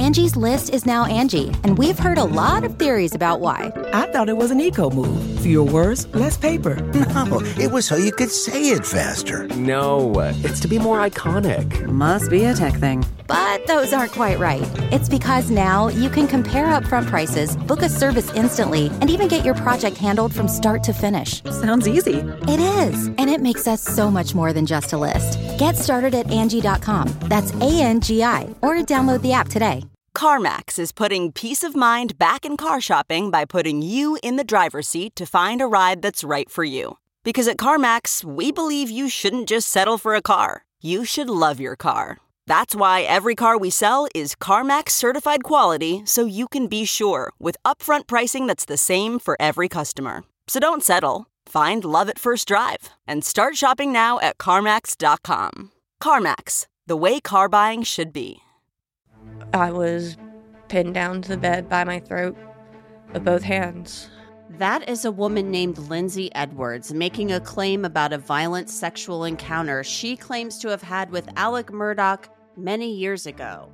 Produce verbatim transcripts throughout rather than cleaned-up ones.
Angie's List is now Angie, and we've heard a lot of theories about why. I thought it was an eco move. Fewer words, less paper. No, it was so you could say it faster. No, it's to be more iconic. Must be a tech thing. But those aren't quite right. It's because now you can compare upfront prices, book a service instantly, and even get your project handled from start to finish. Sounds easy. It is, and it makes us so much more than just a list. Get started at Angie dot com. That's A N G I, or download the app today. CarMax is putting peace of mind back in car shopping by putting you in the driver's seat to find a ride that's right for you. Because at CarMax, we believe you shouldn't just settle for a car. You should love your car. That's why every car we sell is CarMax certified quality, so you can be sure with upfront pricing that's the same for every customer. So don't settle. Find love at first drive and start shopping now at CarMax dot com. CarMax, the way car buying should be. I was pinned down to the bed by my throat with both hands. That is a woman named Lindsay Edwards making a claim about a violent sexual encounter she claims to have had with Alec Murdaugh many years ago.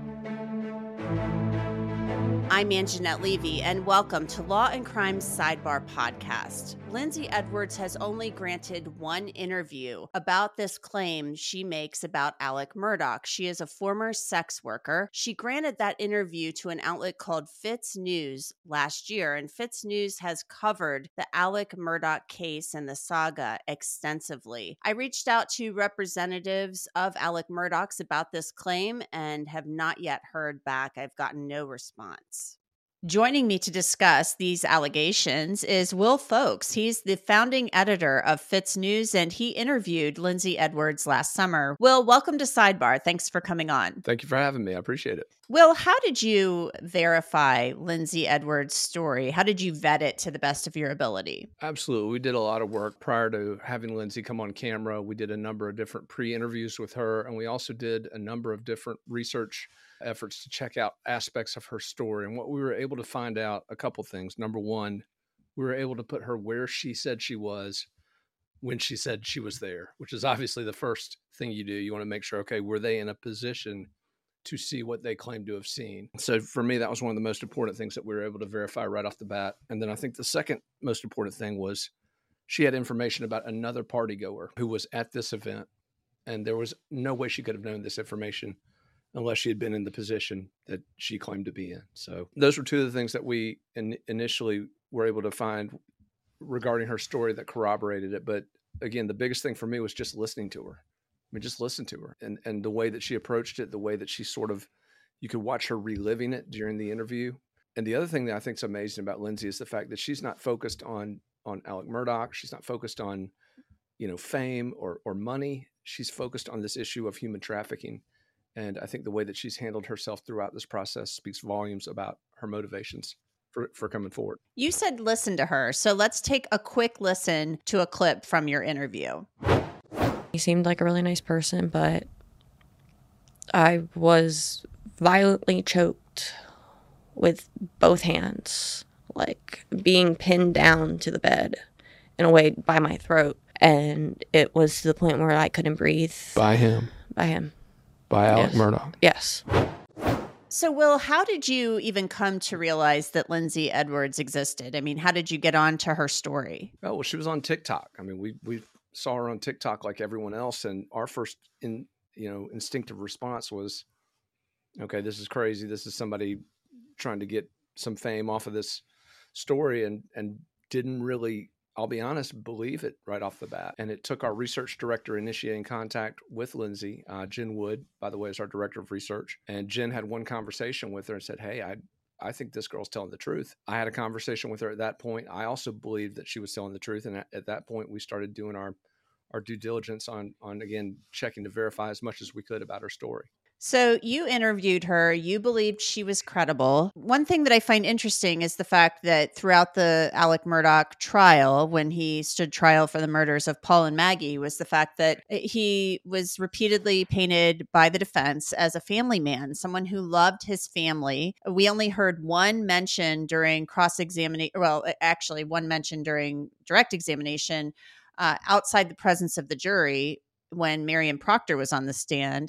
I'm Anjanette Levy, and welcome to Law and Crime Sidebar Podcast. Lindsay Edwards has only granted one interview about this claim she makes about Alec Murdaugh. She is a former sex worker. She granted that interview to an outlet called Fitz News last year, and Fitz News has covered the Alec Murdaugh case and the saga extensively. I reached out to representatives of Alec Murdaugh's about this claim and have not yet heard back. I've gotten no response. Joining me to discuss these allegations is Will Folks. He's the founding editor of Fitz News, and he interviewed Lindsay Edwards last summer. Will, welcome to Sidebar. Thanks for coming on. Thank you for having me. I appreciate it. Will, how did you verify Lindsay Edwards' story? How did you vet it to the best of your ability? Absolutely. We did a lot of work prior to having Lindsay come on camera. We did a number of different pre-interviews with her, and we also did a number of different research efforts to check out aspects of her story. And what we were able to find out, a couple things. Number one, we were able to put her where she said she was when she said she was there, which is obviously the first thing you do. You want to make sure, okay, were they in a position to see what they claim to have seen? So for me, that was one of the most important things that we were able to verify right off the bat. And then I think the second most important thing was she had information about another party goer who was at this event. And there was no way she could have known this information unless she had been in the position that she claimed to be in. So those were two of the things that we in, initially were able to find regarding her story that corroborated it. But again, the biggest thing for me was just listening to her. I mean, just listen to her and, and the way that she approached it, the way that she sort of, you could watch her reliving it during the interview. And the other thing that I think is amazing about Lindsay is the fact that she's not focused on, on Alec Murdaugh. She's not focused on, you know, fame or, or money. She's focused on this issue of human trafficking. And I think the way that she's handled herself throughout this process speaks volumes about her motivations for, for coming forward. You said listen to her. So let's take a quick listen to a clip from your interview. He seemed like a really nice person, but I was violently choked with both hands, like being pinned down to the bed in a way by my throat. And it was to the point where I couldn't breathe. By him? By him. By Alec Yes. Murdaugh? Yes. So, Will, how did you even come to realize that Lindsay Edwards existed? I mean, how did you get on to her story? Oh, well, she was on TikTok. I mean, we we saw her on TikTok like everyone else, and our first in you know instinctive response was, okay, this is crazy. This is somebody trying to get some fame off of this story, and and didn't really, I'll be honest, believe it right off the bat. And it took our research director initiating contact with Lindsay. Uh, Jen Wood, by the way, is our director of research. And Jen had one conversation with her and said, hey, I I think this girl's telling the truth. I had a conversation with her at that point. I also believed that she was telling the truth. And at, at that point, we started doing our, our due diligence on, on, again, checking to verify as much as we could about her story. So you interviewed her. You believed she was credible. One thing that I find interesting is the fact that throughout the Alec Murdaugh trial, when he stood trial for the murders of Paul and Maggie, was the fact that he was repeatedly painted by the defense as a family man, someone who loved his family. We only heard one mention during cross-examination, well, actually one mention during direct examination uh, outside the presence of the jury when Marion Proctor was on the stand,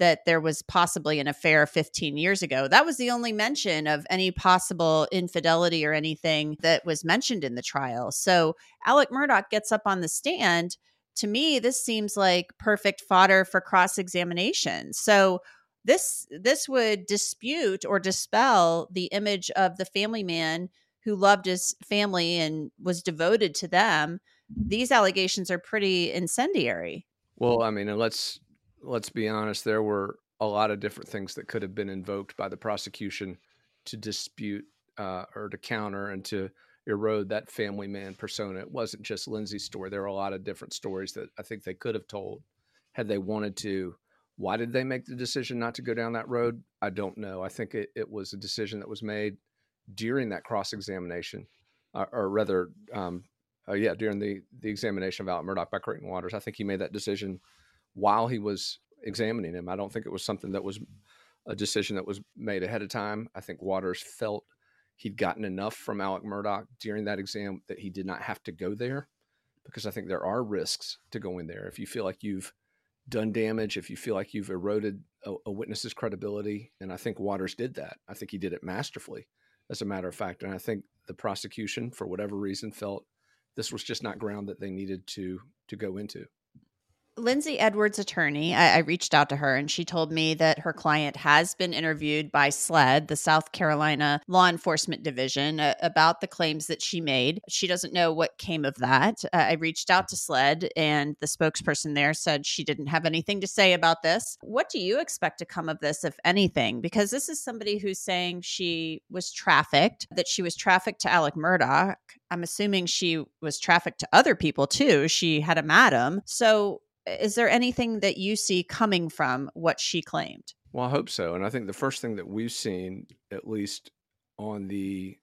that there was possibly an affair fifteen years ago. That was the only mention of any possible infidelity or anything that was mentioned in the trial. So Alec Murdaugh gets up on the stand. To me, this seems like perfect fodder for cross-examination. So this this would dispute or dispel the image of the family man who loved his family and was devoted to them. These allegations are pretty incendiary. Well, I mean, and let's let's be honest, there were a lot of different things that could have been invoked by the prosecution to dispute uh, or to counter and to erode that family man persona. It wasn't just Lindsay's story. There were a lot of different stories that I think they could have told had they wanted to. Why did they make the decision not to go down that road? I don't know. I think it, it was a decision that was made during that cross-examination, uh, or rather, um, uh, yeah, during the, the examination of Alec Murdaugh by Creighton Waters. I think he made that decision while he was examining him. I don't think it was something that was a decision that was made ahead of time. I think Waters felt he'd gotten enough from Alec Murdaugh during that exam that he did not have to go there, because I think there are risks to going there. If you feel like you've done damage, if you feel like you've eroded a, a witness's credibility, and I think Waters did that. I think he did it masterfully, as a matter of fact. And I think the prosecution, for whatever reason, felt this was just not ground that they needed to to go into. Lindsay Edwards' attorney, I, I reached out to her and she told me that her client has been interviewed by SLED, the South Carolina Law Enforcement Division, uh, about the claims that she made. She doesn't know what came of that. Uh, I reached out to SLED and the spokesperson there said she didn't have anything to say about this. What do you expect to come of this, if anything? Because this is somebody who's saying she was trafficked, that she was trafficked to Alec Murdaugh. I'm assuming she was trafficked to other people too. She had a madam. So is there anything that you see coming from what she claimed? Well, I hope so. And I think the first thing that we've seen, at least on the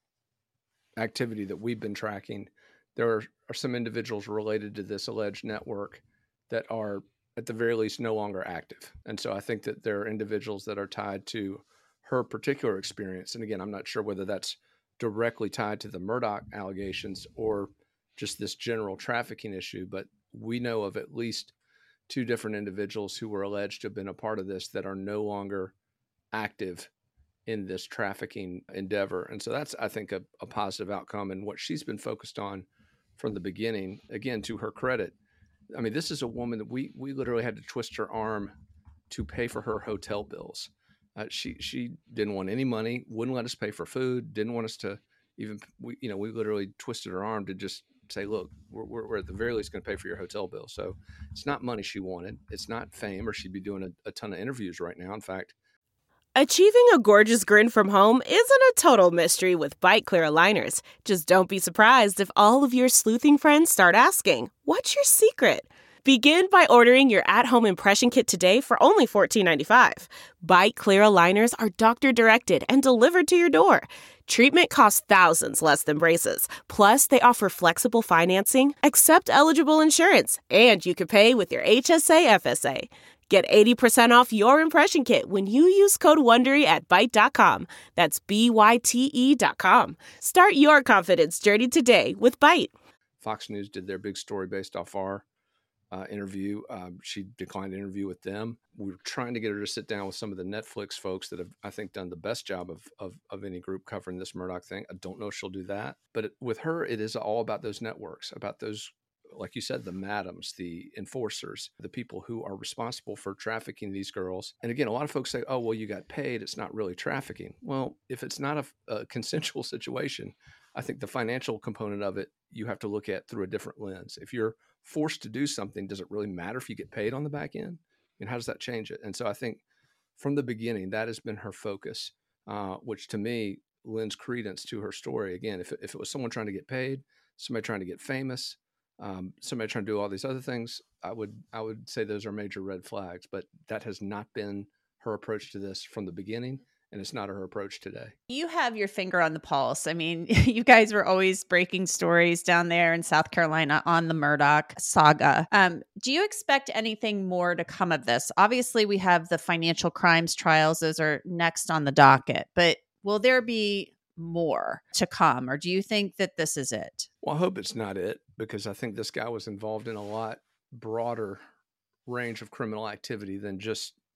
activity that we've been tracking, there are, are some individuals related to this alleged network that are, at the very least, no longer active. And so I think that there are individuals that are tied to her particular experience. And again, I'm not sure whether that's directly tied to the Murdaugh allegations or just this general trafficking issue, but we know of at least two different individuals who were alleged to have been a part of this that are no longer active in this trafficking endeavor. And so that's, I think, a, a positive outcome. And what she's been focused on from the beginning, again, to her credit, I mean, this is a woman that we we literally had to twist her arm to pay for her hotel bills. Uh, she she didn't want any money, wouldn't let us pay for food, didn't want us to even, we, you know, we literally twisted her arm to just say, look, we're, we're at the very least going to pay for your hotel bill. So it's not money she wanted. It's not fame, or she'd be doing a, a ton of interviews right now. In fact, achieving a gorgeous grin from home isn't a total mystery with Bite Clear aligners. Just don't be surprised if all of your sleuthing friends start asking, what's your secret? Begin by ordering your at-home impression kit today for only fourteen ninety-five. Bite Clear aligners are doctor-directed and delivered to your door. Treatment costs thousands less than braces. Plus, they offer flexible financing, accept eligible insurance, and you can pay with your H S A F S A. Get eighty percent off your impression kit when you use code WONDERY at Byte dot com. That's B Y T E dot com. Start your confidence journey today with Byte. Fox News did their big story based off our uh, interview. Um, she declined an interview with them. We were trying to get her to sit down with some of the Netflix folks that have, I think, done the best job of, of, of any group covering this Murdaugh thing. I don't know if she'll do that. But it, with her, it is all about those networks, about those, like you said, the madams, the enforcers, the people who are responsible for trafficking these girls. And again, a lot of folks say, oh, well, you got paid. It's not really trafficking. Well, if it's not a, a consensual situation, I think the financial component of it, you have to look at through a different lens. If you're forced to do something, does it really matter if you get paid on the back end? And how does that change it? And so I think from the beginning, that has been her focus, uh, which to me lends credence to her story. Again, if it, if it was someone trying to get paid, somebody trying to get famous, um, somebody trying to do all these other things, I would I would say those are major red flags. But that has not been her approach to this from the beginning. And it's not her approach today. You have your finger on the pulse. I mean, you guys were always breaking stories down there in South Carolina on the Murdaugh saga. Um, do you expect anything more to come of this? Obviously, we have the financial crimes trials. Those are next on the docket. But will there be more to come? Or do you think that this is it? Well, I hope it's not it, because I think this guy was involved in a lot broader range of criminal activity than just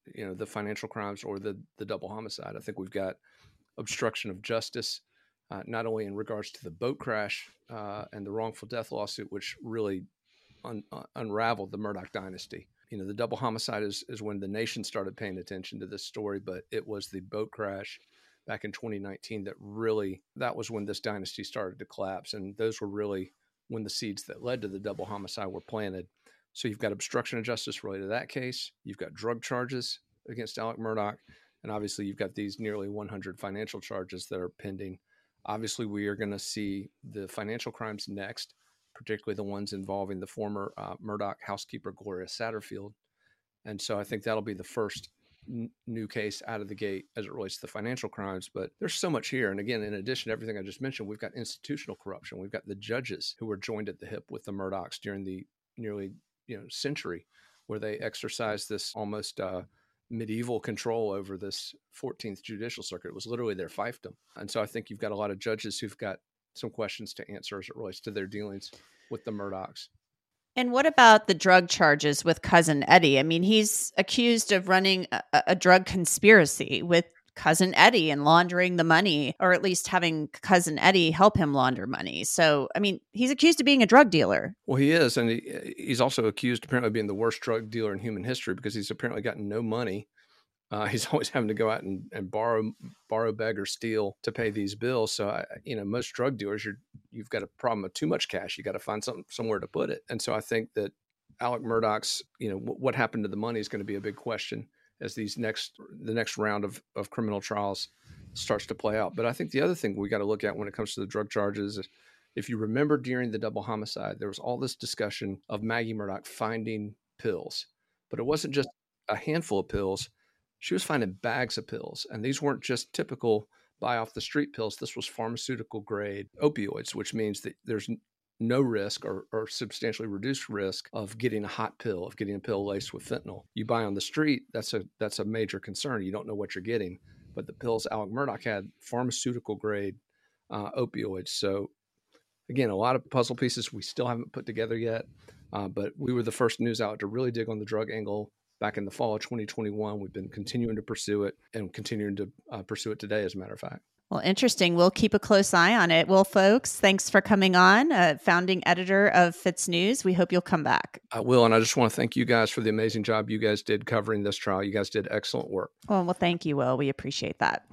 you know, the financial crimes or the the double homicide. I think we've got obstruction of justice, uh, not only in regards to the boat crash uh, and the wrongful death lawsuit, which really un- uh, unraveled the Murdaugh dynasty. You know, the double homicide is, is when the nation started paying attention to this story, but it was the boat crash back in twenty nineteen that really, that was when this dynasty started to collapse. And those were really when the seeds that led to the double homicide were planted. So you've got obstruction of justice related to that case. You've got drug charges against Alec Murdaugh. And obviously you've got these nearly one hundred financial charges that are pending. Obviously we are going to see the financial crimes next, particularly the ones involving the former uh, Murdaugh housekeeper, Gloria Satterfield. And so I think that'll be the first n- new case out of the gate as it relates to the financial crimes. But there's so much here. And again, in addition to everything I just mentioned, we've got institutional corruption. We've got the judges who were joined at the hip with the Murdaughs during the nearly you know century, where they exercised this almost uh, medieval control over this fourteenth Judicial Circuit. It was literally their fiefdom. And so I think you've got a lot of judges who've got some questions to answer as it relates to their dealings with the Murdaughs. And what about the drug charges with Cousin Eddie? I mean, he's accused of running a, a drug conspiracy with Cousin Eddie and laundering the money, or at least having Cousin Eddie help him launder money. So, I mean, he's accused of being a drug dealer. Well, he is. And he, he's also accused apparently of being the worst drug dealer in human history because he's apparently gotten no money. Uh, he's always having to go out and, and borrow, borrow, beg, or steal to pay these bills. So, I, you know, most drug dealers, you're, you've got a problem with too much cash. You got to find something somewhere to put it. And so I think that Alec Murdaugh's, you know, w- what happened to the money is going to be a big question as these next, the next round of, of criminal trials starts to play out. But I think the other thing we got to look at when it comes to the drug charges is, if you remember during the double homicide, there was all this discussion of Maggie Murdaugh finding pills, but it wasn't just a handful of pills. She was finding bags of pills, and these weren't just typical buy off the street pills. This was pharmaceutical grade opioids, which means that there's no risk or, or substantially reduced risk of getting a hot pill, of getting a pill laced with fentanyl. You buy on the street, that's a that's a major concern. You don't know what you're getting. But the pills Alec Murdaugh had, pharmaceutical grade uh, opioids. So again, a lot of puzzle pieces we still haven't put together yet. Uh, but we were the first news outlet to really dig on the drug angle back in the fall of twenty twenty-one. We've been continuing to pursue it and continuing to uh, pursue it today, as a matter of fact. Well, interesting. We'll keep a close eye on it. Well, folks, thanks for coming on, uh, founding editor of Fitz News. We hope you'll come back. I will. And I just want to thank you guys for the amazing job you guys did covering this trial. You guys did excellent work. Oh, well, thank you, Will. We appreciate that.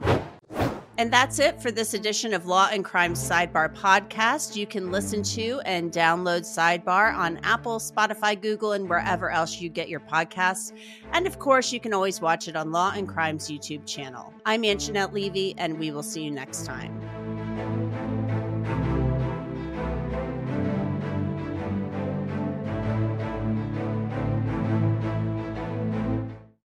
And that's it for this edition of Law and Crime Sidebar podcast. You can listen to and download Sidebar on Apple, Spotify, Google, and wherever else you get your podcasts. And of course, you can always watch it on Law and Crime's YouTube channel. I'm Anjanette Levy, and we will see you next time.